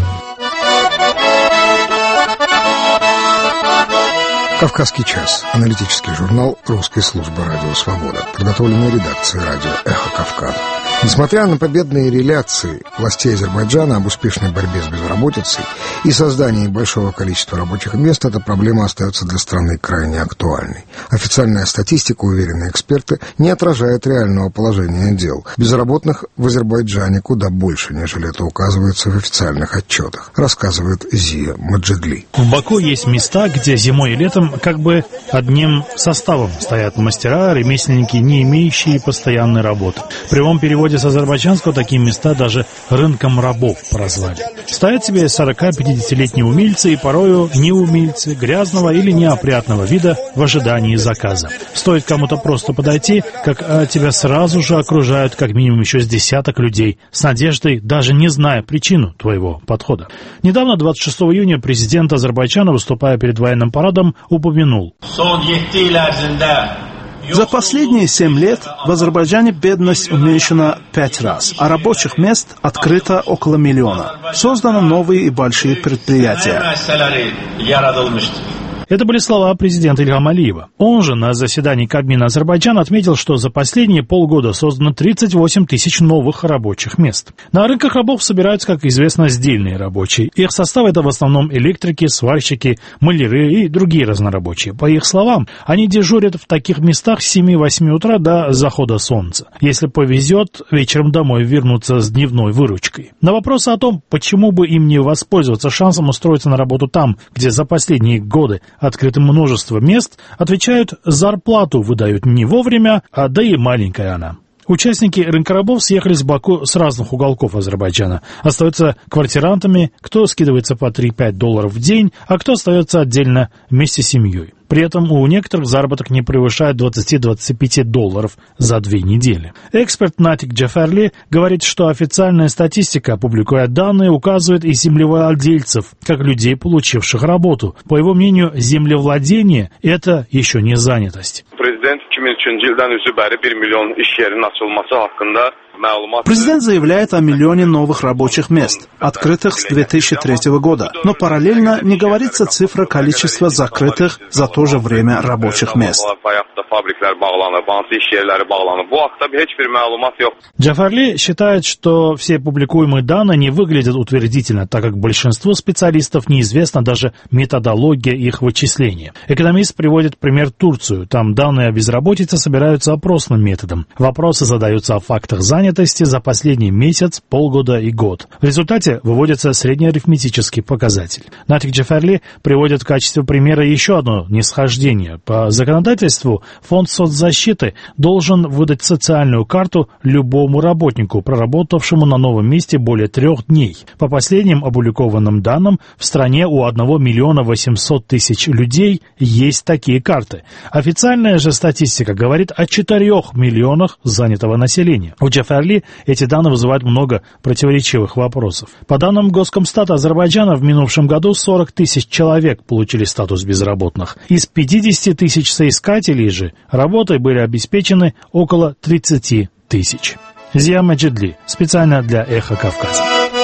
«Кавказский час» – аналитический журнал русской службы «Радио Свобода», подготовленный редакцией радио «Эхо Кавказа». Несмотря на победные реляции властей Азербайджана об успешной борьбе с безработицей и создании большого количества рабочих мест, эта проблема остается для страны крайне актуальной. Официальная статистика, уверены эксперты, не отражает реального положения дел. Безработных в Азербайджане куда больше, нежели это указывается в официальных отчетах, рассказывает Зия Маджидли. В Баку есть места, где зимой и летом как бы одним составом стоят мастера, ремесленники, не имеющие постоянной работы. В прямом переводе с азербайджанского такие места даже рынком рабов прозвали. Стоят себе сорок-пятидесятилетние умельцы и порою неумельцы грязного или неопрятного вида в ожидании заказа. Стоит кому-то просто подойти, как а, тебя сразу же окружают как минимум еще с десяток людей с надеждой, даже не зная причину твоего подхода. Недавно, двадцать шестого июня, президент Азербайджана, выступая перед военным парадом, упомянул: За последние семь лет в Азербайджане бедность уменьшена пять раз, а рабочих мест открыто около миллиона. Созданы новые и большие предприятия. Это были слова президента Ильхама Алиева. Он же на заседании Кабмина Азербайджана отметил, что за последние полгода создано тридцать восемь тысяч новых рабочих мест. На рынках рабов собираются, как известно, сдельные рабочие. Их состав — это в основном электрики, сварщики, маляры и другие разнорабочие. По их словам, они дежурят в таких местах с семи-восьми утра до захода солнца. Если повезет, вечером домой вернуться с дневной выручкой. На вопрос о том, почему бы им не воспользоваться шансом устроиться на работу там, где за последние годы открыто множество мест, отвечают: зарплату выдают не вовремя, а да и маленькая она. Участники рынка рабов съехались в Баку с разных уголков Азербайджана. Остаются квартирантами, кто скидывается по три-пять долларов в день, а кто остается отдельно вместе с семьей. При этом у некоторых заработок не превышает двадцать-двадцать пять долларов за две недели. Эксперт Натик Джафарли говорит, что официальная статистика, публикуя данные, указывает и землевладельцев, как людей, получивших работу. По его мнению, землевладение – это еще не занятость. Президент заявляет о миллионе новых рабочих мест, открытых с две тысячи третьего года, но параллельно не говорится цифра количества закрытых за то же время рабочих мест. Джафарли считает, что все публикуемые данные не выглядят утвердительно, так как большинству специалистов неизвестна даже методология их вычисления. Экономист приводит пример Турцию. Там данные о безработице собираются опросным методом. Вопросы задаются о фактах занятости за последний месяц, полгода и год. В результате выводится среднеарифметический показатель. Натик Джафарли приводит в качестве примера еще одно несхождение. По законодательству Фонд соцзащиты должен выдать социальную карту любому работнику, проработавшему на новом месте более трех дней. По последним опубликованным данным, в стране у одного миллиона восемьсот тысяч людей есть такие карты. Официальная же статистика говорит о четырех миллионах занятого населения. У Джафарли эти данные вызывают много противоречивых вопросов. По данным Госкомстата Азербайджана, в минувшем году сорок тысяч человек получили статус безработных. Из пятидесяти тысяч соискателей же работой были обеспечены около тридцати тысяч. Зия Маджидли, специально для «Эхо Кавказа».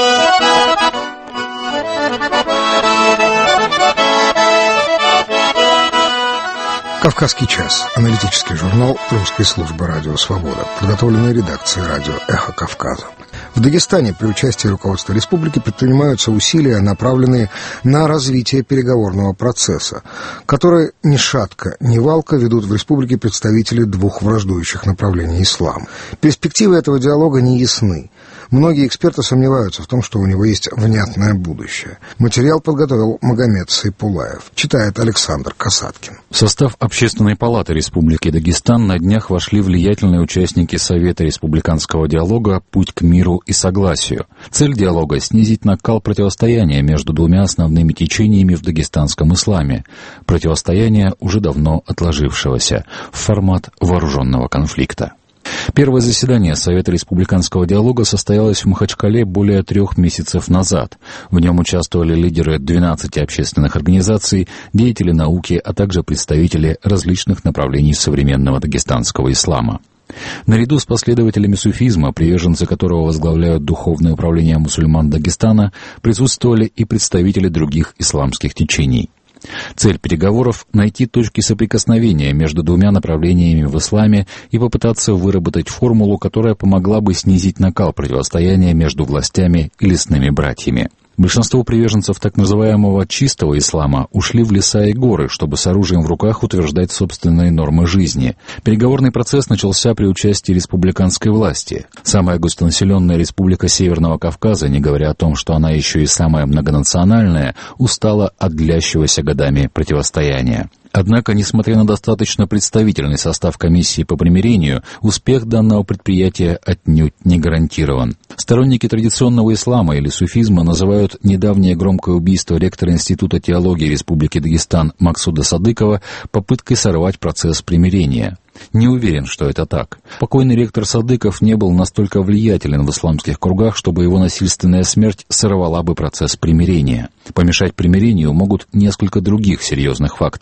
«Кавказский час» – аналитический журнал русской службы «Радио Свобода», подготовленный редакцией «Радио Эхо Кавказа». В Дагестане при участии руководства республики предпринимаются усилия, направленные на развитие переговорного процесса, который ни шатко, ни валко ведут в республике представители двух враждующих направлений ислама. Перспективы этого диалога не ясны. Многие эксперты сомневаются в том, что у него есть внятное будущее. Материал подготовил Магомед Сайпулаев. Читает Александр Касаткин. В состав Общественной палаты Республики Дагестан на днях вошли влиятельные участники Совета республиканского диалога «Путь к миру и согласию». Цель диалога – снизить накал противостояния между двумя основными течениями в дагестанском исламе. Противостояние уже давно отложившегося в формат вооруженного конфликта. Первое заседание Совета республиканского диалога состоялось в Махачкале более трех месяцев назад. В нем участвовали лидеры двенадцати общественных организаций, деятели науки, а также представители различных направлений современного дагестанского ислама. Наряду с последователями суфизма, приверженцы которого возглавляют Духовное управление мусульман Дагестана, присутствовали и представители других исламских течений. Цель переговоров – найти точки соприкосновения между двумя направлениями в исламе и попытаться выработать формулу, которая помогла бы снизить накал противостояния между властями и лесными братьями. Большинство приверженцев так называемого «чистого ислама» ушли в леса и горы, чтобы с оружием в руках утверждать собственные нормы жизни. Переговорный процесс начался при участии республиканской власти. Самая густонаселенная республика Северного Кавказа, не говоря о том, что она еще и самая многонациональная, устала от длящегося годами противостояния. Однако, несмотря на достаточно представительный состав комиссии по примирению, успех данного предприятия отнюдь не гарантирован. Сторонники традиционного ислама или суфизма называют недавнее громкое убийство ректора Института теологии Республики Дагестан Максуда Садыкова попыткой сорвать процесс примирения. Не уверен, что это так. Покойный ректор Садыков не был настолько влиятелен в исламских кругах, чтобы его насильственная смерть сорвала бы процесс примирения. Помешать примирению могут несколько других серьезных факторов.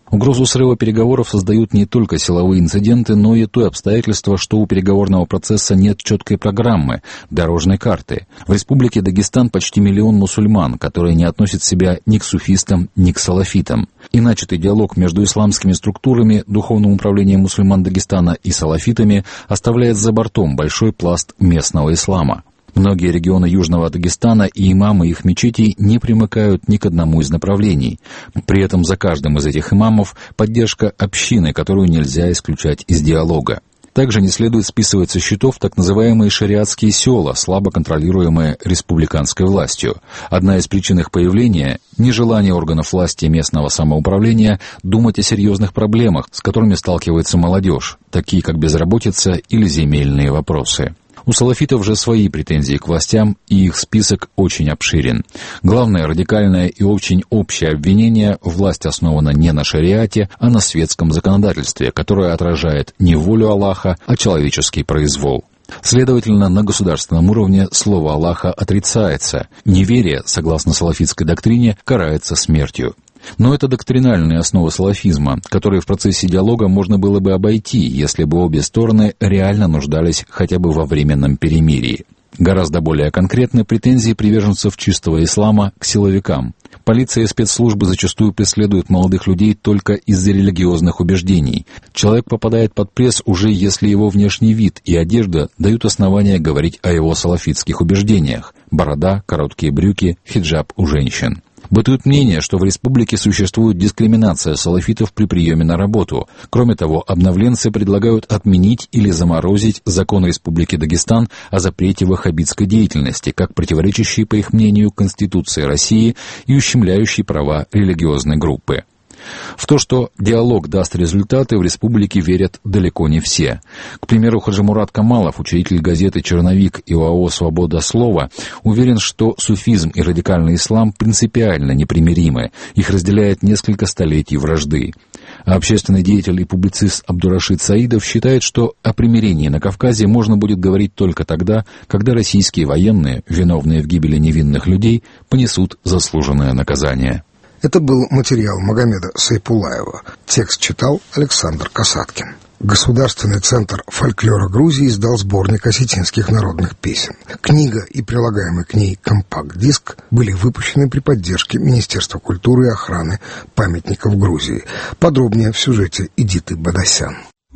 Угрозу срыва переговоров создают не только силовые инциденты, но и то обстоятельство, что у переговорного процесса нет четкой программы, дорожной карты. В Республике Дагестан почти миллион мусульман, которые не относят себя ни к суфистам, ни к салафитам. И начатый диалог между исламскими структурами, духовным управлением мусульман Дагестана и салафитами оставляет за бортом большой пласт местного ислама. Многие регионы Южного Дагестана и имамы их мечетей не примыкают ни к одному из направлений. При этом за каждым из этих имамов поддержка общины, которую нельзя исключать из диалога. Также не следует списывать со счетов так называемые шариатские села, слабо контролируемые республиканской властью. Одна из причин их появления – нежелание органов власти местного самоуправления думать о серьезных проблемах, с которыми сталкивается молодежь, такие как безработица или земельные вопросы. У салафитов же свои претензии к властям, и их список очень обширен. Главное радикальное и очень общее обвинение – власть основана не на шариате, а на светском законодательстве, которое отражает не волю Аллаха, а человеческий произвол. Следовательно, на государственном уровне слово Аллаха отрицается. Неверие, согласно салафитской доктрине, карается смертью. Но это доктринальные основы салафизма, которые в процессе диалога можно было бы обойти, если бы обе стороны реально нуждались хотя бы во временном перемирии. Гораздо более конкретны претензии приверженцев чистого ислама к силовикам. Полиция и спецслужбы зачастую преследуют молодых людей только из-за религиозных убеждений. Человек попадает под пресс уже если его внешний вид и одежда дают основания говорить о его салафитских убеждениях. Борода, короткие брюки, хиджаб у женщин. Бытует мнение, что в республике существует дискриминация салафитов при приеме на работу. Кроме того, обновленцы предлагают отменить или заморозить закон Республики Дагестан о запрете ваххабитской деятельности, как противоречащий, по их мнению, Конституции России и ущемляющий права религиозной группы. В то, что диалог даст результаты, в республике верят далеко не все. К примеру, Хаджимурат Камалов, учредитель газеты «Черновик» и ОАО «Свобода слова», уверен, что суфизм и радикальный ислам принципиально непримиримы, их разделяет несколько столетий вражды. А общественный деятель и публицист Абдурашид Саидов считает, что о примирении на Кавказе можно будет говорить только тогда, когда российские военные, виновные в гибели невинных людей, понесут заслуженное наказание. Это был материал Магомеда Сайпулаева. Текст читал Александр Касаткин. Государственный центр фольклора Грузии издал сборник осетинских народных песен. Книга и прилагаемый к ней компакт-диск были выпущены при поддержке Министерства культуры и охраны памятников Грузии. Подробнее в сюжете Эдиты Бадасян.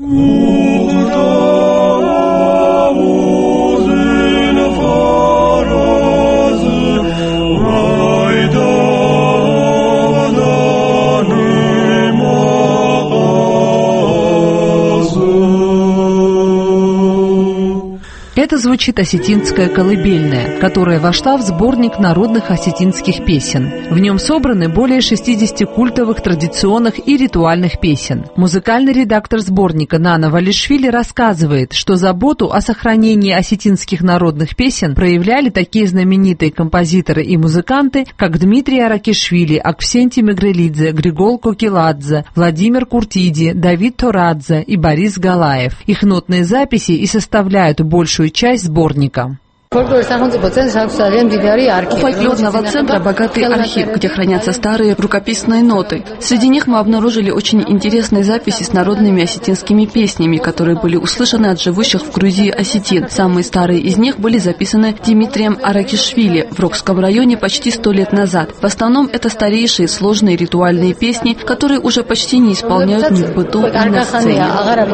Это звучит осетинская колыбельная, которая вошла в сборник народных осетинских песен. В нем собраны более шестидесяти культовых, традиционных и ритуальных песен. Музыкальный редактор сборника Нана Валишвили рассказывает, что заботу о сохранении осетинских народных песен проявляли такие знаменитые композиторы и музыканты, как Дмитрий Аракишвили, Аксентий Мегрелидзе, Григол Кокиладзе, Владимир Куртиди, Давид Торадзе и Борис Галаев. Их нотные записи и составляют большую часть сборника. У фольклорного центра богатый архив, где хранятся старые рукописные ноты. Среди них мы обнаружили очень интересные записи с народными осетинскими песнями, которые были услышаны от живущих в Грузии осетин. Самые старые из них были записаны Дмитрием Аракишвили в Рокском районе почти сто лет назад. В основном это старейшие сложные ритуальные песни, которые уже почти не исполняют ни в быту, ни на сцене.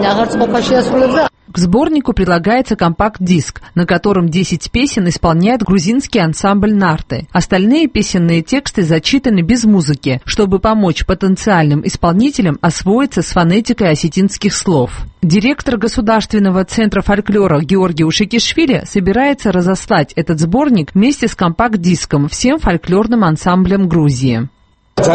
К сборнику прилагается компакт-диск, на котором десять песен исполняет грузинский ансамбль «Нарты». Остальные песенные тексты зачитаны без музыки, чтобы помочь потенциальным исполнителям освоиться с фонетикой осетинских слов. Директор Государственного центра фольклора Георгий Ушикишвили собирается разослать этот сборник вместе с компакт-диском всем фольклорным ансамблям Грузии. Это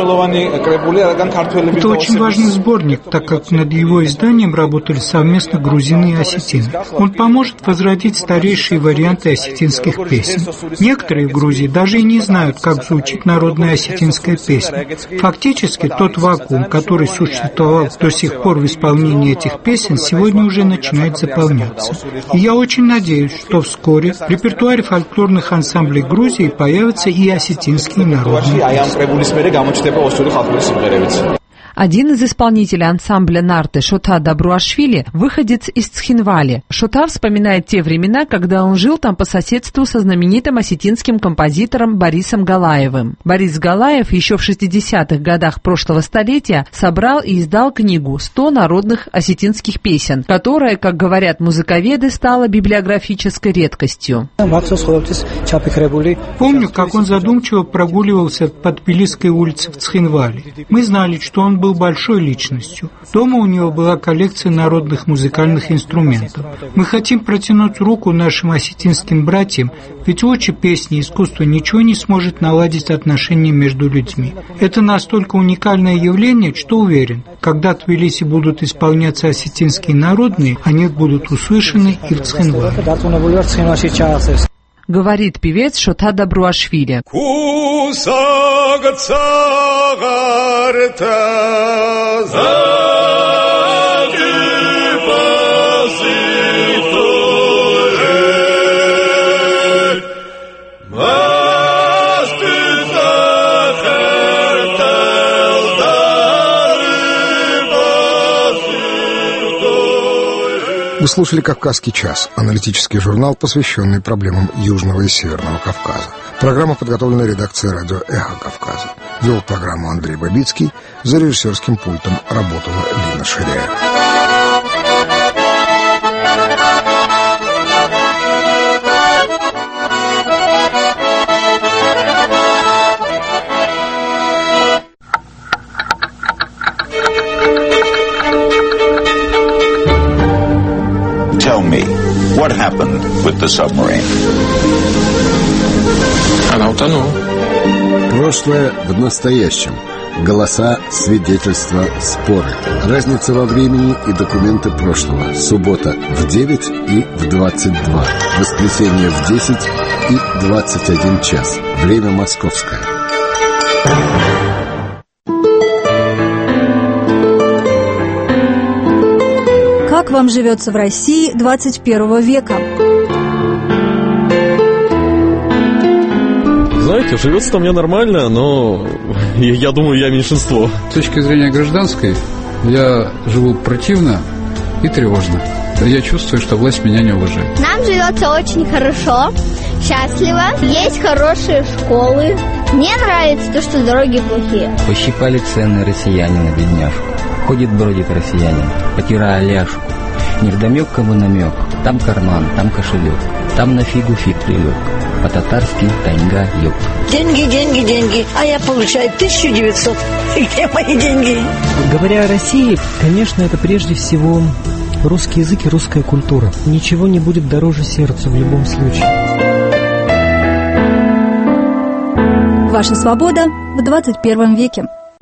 очень важный сборник, так как над его изданием работали совместно грузины и осетины. Он поможет возродить старейшие варианты осетинских песен. Некоторые в Грузии даже и не знают, как звучит народная осетинская песня. Фактически, тот вакуум, который существовал до сих пор в исполнении этих песен, сегодня уже начинает заполняться. И я очень надеюсь, что вскоре в репертуаре фольклорных ансамблей Грузии появятся и осетинские народные песни. Один из исполнителей ансамбля нарты Шота Добруашвили – выходец из Цхинвали. Шота вспоминает те времена, когда он жил там по соседству со знаменитым осетинским композитором Борисом Галаевым. Борис Галаев еще в шестидесятых годах прошлого столетия собрал и издал книгу «сто народных осетинских песен», которая, как говорят музыковеды, стала библиографической редкостью. Помню, как он задумчиво прогуливался по Тбилисской улице в Цхинвале. Мы знали, что он был большой личностью. Дома у него была коллекция народных музыкальных инструментов. Мы хотим протянуть руку нашим осетинским братьям, ведь лучше песни и искусство ничего не сможет наладить отношения между людьми. Это настолько уникальное явление, что уверен, когда в Тбилиси будут исполняться осетинские народные, они будут услышаны и в Цхинвале. Говорит певец Шота Добруашвили. Вы слушали «Кавказский час» — аналитический журнал, посвященный проблемам Южного и Северного Кавказа. Программа подготовлена редакцией радио «Эхо Кавказа». Вел программу Андрей Бабицкий, за режиссерским пультом работала Лина Ширяева. Tell me, what happened with the submarine? Она утонула. Прошлое в настоящем. Голоса, свидетельства, споры. Разница во времени и документы прошлого. Суббота в девять и в двадцать два. Воскресенье в десять и двадцать один час. Время московское. Как вам живется в России двадцать первого века? Знаете, живется-то мне нормально, но я думаю, я меньшинство. С точки зрения гражданской, я живу противно и тревожно. Я чувствую, что власть меня не уважает. Нам живется очень хорошо, счастливо, есть хорошие школы. Мне нравится то, что дороги плохие. Пощипали цены россияне на бедняжку. Ходит бродит россиянин, потирая ляжку. Невдомек кому намек, там карман, там кошелек, там на фигу фиг прилег, по-татарски тайга ёб. Деньги, деньги, деньги, а я получаю тысяча девятьсот. Где мои деньги? Говоря о России, конечно, это прежде всего русский язык и русская культура. Ничего не будет дороже сердцу в любом случае. Ваша свобода в двадцать первом веке.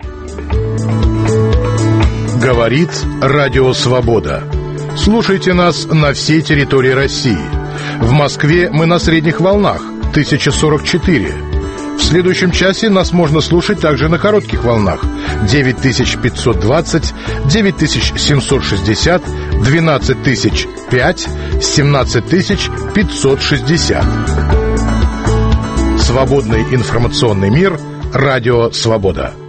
Говорит Радио Свобода. Слушайте нас на всей территории России. В Москве мы на средних волнах тысяча сорок четыре. В следующем часе нас можно слушать также на коротких волнах девять тысяч пятьсот двадцать, девять тысяч семьсот шестьдесят, двенадцать тысяч пять, семнадцать тысяч пятьсот шестьдесят. Свободный информационный мир. Радио Свобода.